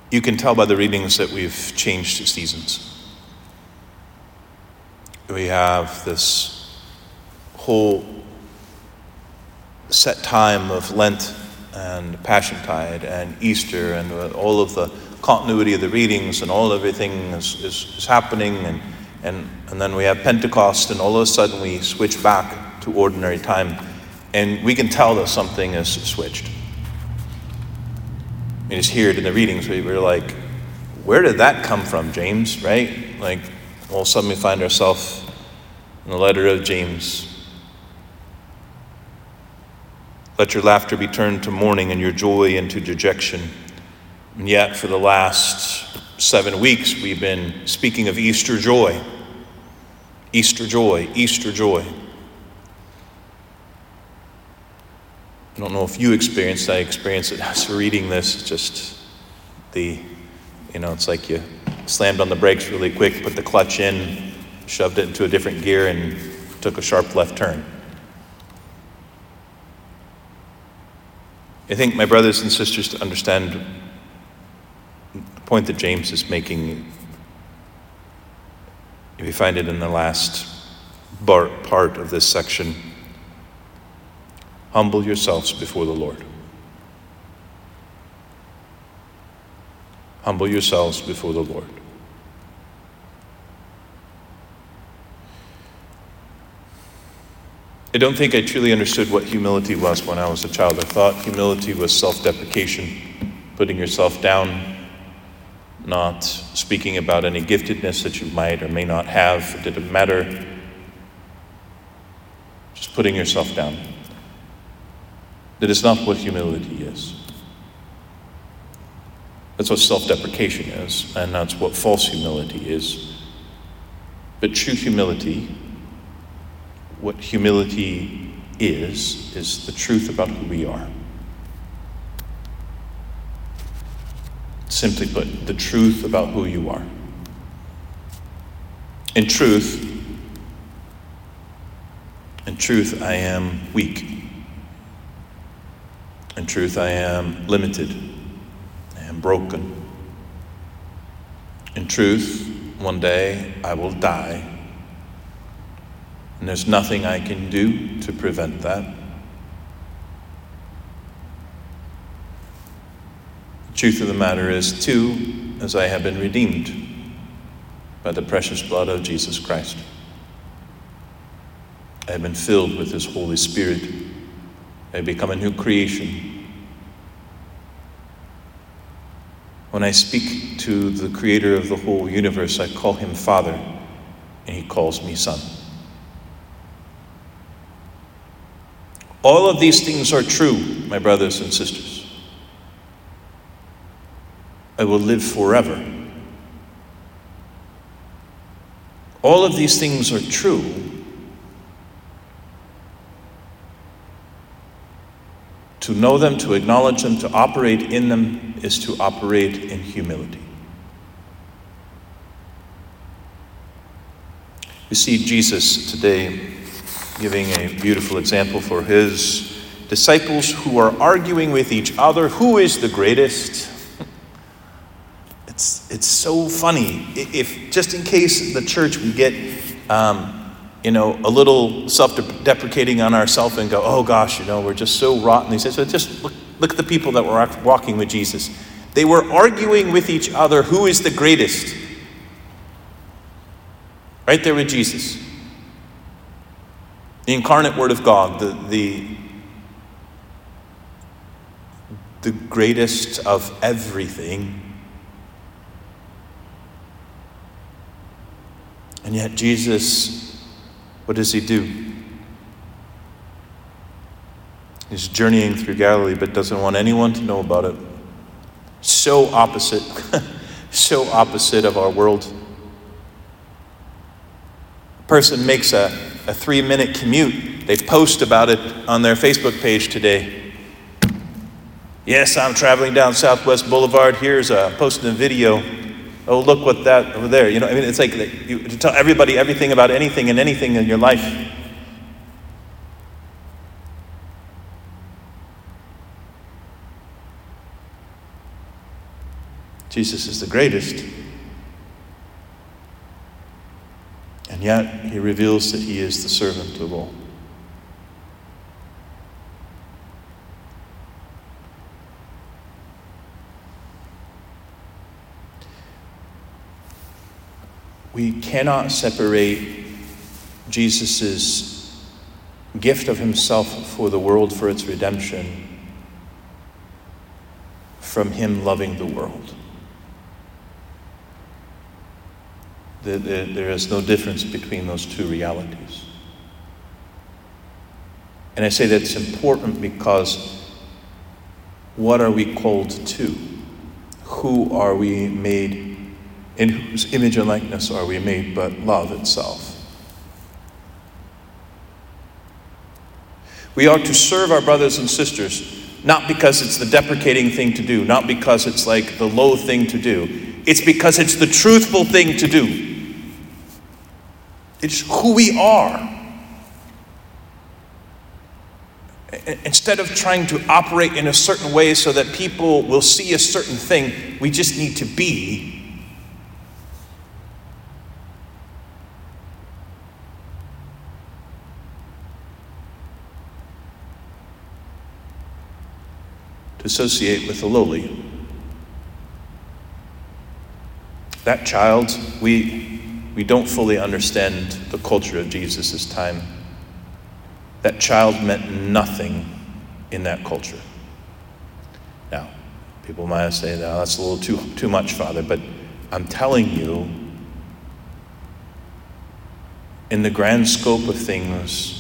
You can tell by the readings that we've changed seasons. We have this whole set time of Lent and Passiontide and Easter and all of the continuity of the readings and everything is happening and then we have Pentecost and all of a sudden we switch back to ordinary time and we can tell that something has switched. We just hear it in the readings. We're like, where did that come from, James, right? Like all of a sudden we find ourselves in the letter of James. Let your laughter be turned to mourning and your joy into dejection. And yet for the last 7 weeks, we've been speaking of Easter joy. Easter joy, Easter joy. I don't know if you experienced, I experienced it as reading this, just it's like you slammed on the brakes really quick, put the clutch in, shoved it into a different gear and took a sharp left turn. I think my brothers and sisters to understand the point that James is making, we find it in the last part of this section. Humble yourselves before the Lord. Humble yourselves before the Lord. I don't think I truly understood what humility was when I was a child. I thought humility was self-deprecation, putting yourself down, not speaking about any giftedness that you might or may not have. It didn't matter. Just putting yourself down. That is not what humility is. That's what self-deprecation is, and that's what false humility is. But true humility, what humility is the truth about who we are. Simply put, the truth about who you are. In truth, I am weak. In truth, I am limited. I am broken. In truth, one day I will die. And there's nothing I can do to prevent that. The truth of the matter is, too, as I have been redeemed by the precious blood of Jesus Christ. I have been filled with His Holy Spirit. I become a new creation. When I speak to the Creator of the whole universe, I call Him Father, and He calls me Son. All of these things are true, my brothers and sisters. I will live forever. All of these things are true. To know them, to acknowledge them, to operate in them is to operate in humility. We see Jesus today giving a beautiful example for His disciples who are arguing with each other. Who is the greatest? It's so funny. If just in case the church we get a little self-deprecating on ourselves and go, oh gosh, we're just so rotten. He says, so just look at the people that were walking with Jesus. They were arguing with each other, who is the greatest? Right there with Jesus. The incarnate Word of God, the greatest of everything. And yet Jesus, what does He do? He's journeying through Galilee, but doesn't want anyone to know about it. So opposite, so opposite of our world. A person makes a 3-minute commute. They post about it on their Facebook page today. Yes, I'm traveling down Southwest Boulevard. Here's posting a video. Oh, look what that over there. It's like you tell everybody everything about anything and anything in your life. Jesus is the greatest. And yet he reveals that he is the servant of all. We cannot separate Jesus' gift of himself for the world for its redemption from him loving the world. There is no difference between those two realities. And I say that's important because what are we called to? Who are we made? In whose image and likeness are we made but love itself? We are to serve our brothers and sisters, not because it's the deprecating thing to do, not because it's like the low thing to do. It's because it's the truthful thing to do. It's who we are. Instead of trying to operate in a certain way so that people will see a certain thing, we just need to be. To associate with the lowly. That child, we don't fully understand the culture of Jesus' time. That child meant nothing in that culture. Now, people might say, "No, that's a little too much, Father," but I'm telling you, in the grand scope of things,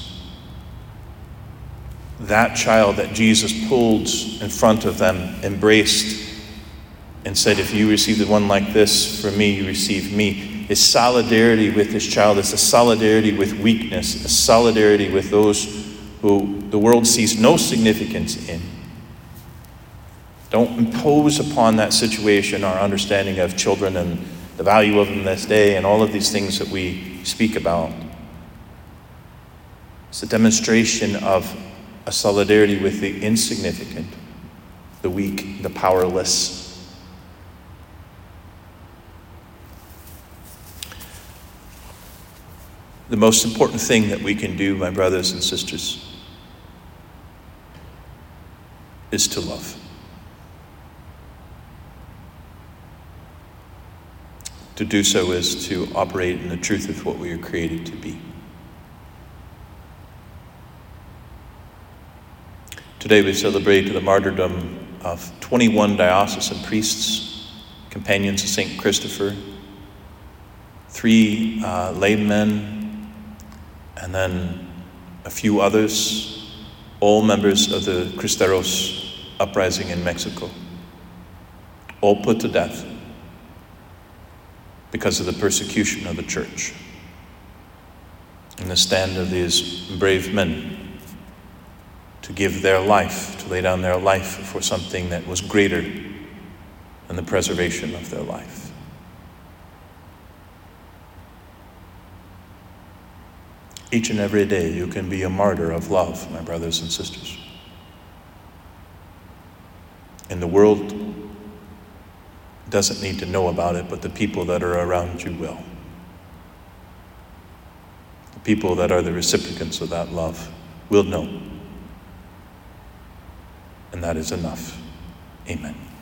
that child that Jesus pulled in front of them, embraced, and said, "If you receive the one like this from me, you receive me." His solidarity with his child is a solidarity with weakness, a solidarity with those who the world sees no significance in. Don't impose upon that situation our understanding of children and the value of them this day and all of these things that we speak about. It's a demonstration of a solidarity with the insignificant, the weak, the powerless. The most important thing that we can do, my brothers and sisters, is to love. To do so is to operate in the truth of what we are created to be. Today we celebrate the martyrdom of 21 diocesan priests, companions of St. Christopher, 3 laymen, and then a few others, all members of the Cristeros uprising in Mexico, all put to death because of the persecution of the church. And the stand of these brave men to give their life, to lay down their life for something that was greater than the preservation of their life. Each and every day you can be a martyr of love, my brothers and sisters. And the world doesn't need to know about it, but the people that are around you will. The people that are the recipients of that love will know. And that is enough. Amen.